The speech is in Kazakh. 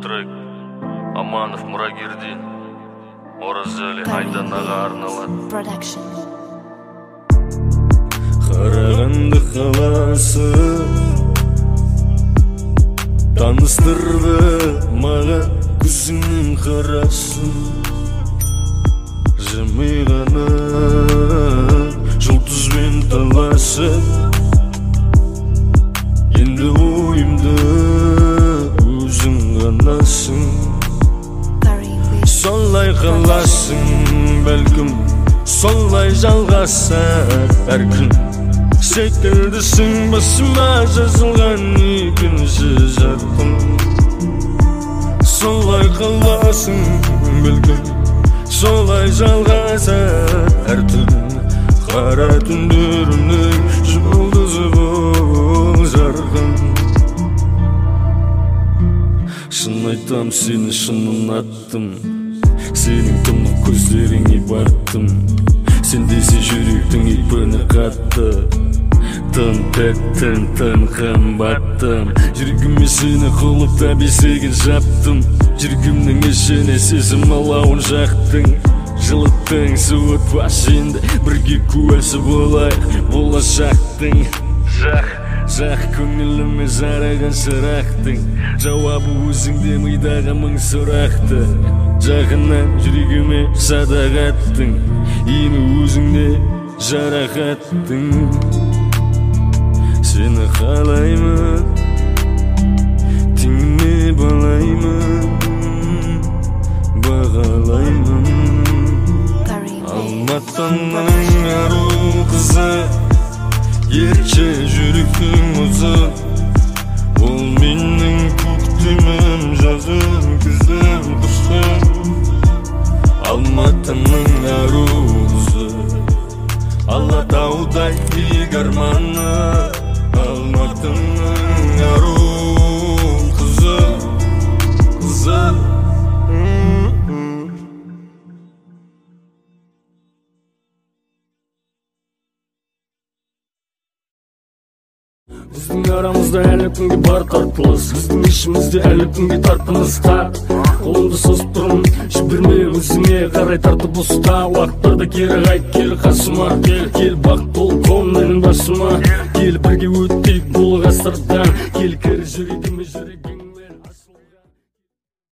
трек Аманов Мурагердин Оразали Айданаға арналады. Қарағанды қаласы таныстырды маған күзіңнің қарасын. Жымиғаны жұлдызбен таласып, енді ойымды өзің ғанасың. Солай қаласың бәлкім, солай жалғасар әр күн. Секілдісің басыма жазылған екінші жарқын. Солай қаласың бәлкім, солай жалғасар әр түн. Қара түндерімнің жұлдызы бол жарқын. Шын айтам, сені шын ұнаттым, сенің тұнық көздеріңе баттым. Сен десе жүректің ипіні қатты, тым тәттім, тым қымбаттым. Жүрегіме сені құлыпта бесеген жаптым. Жүрегімнің ішіне сезім алауын жақтың. Жылыттың суытпас енді, бірге куәсі болайық болашақтың. Жақ көңіліме жараған шырақтың. Жауабы өзіңде мидағы мың сұрақты. Жағынан жүрегіме садағаттың, емі өзіңде жарақаттың. Сені қалаймын, теңіме балаймын, бағалаймын. Алматының ару қызы, ерекше жүректің мұзы. Ол менің көктемім, жазым, күзім, қышым. Алматының ару қызы, Алатаудай биік арманы. Алматының ару қызы, қызы. Біздің арамызда әлі күнге бар тартылыс, біздің ішімізде әлі күнге тартымыз тар. Қолымды созып тұрмын, жіберме өзіңе қарай тартып ұста. Уақыттарда кері қайт, кел қасыма, кел бақ бол көңілің басыма. Кел бірге өттейік бұл ғасырдан, кел кірі жүрегіме жүрегің.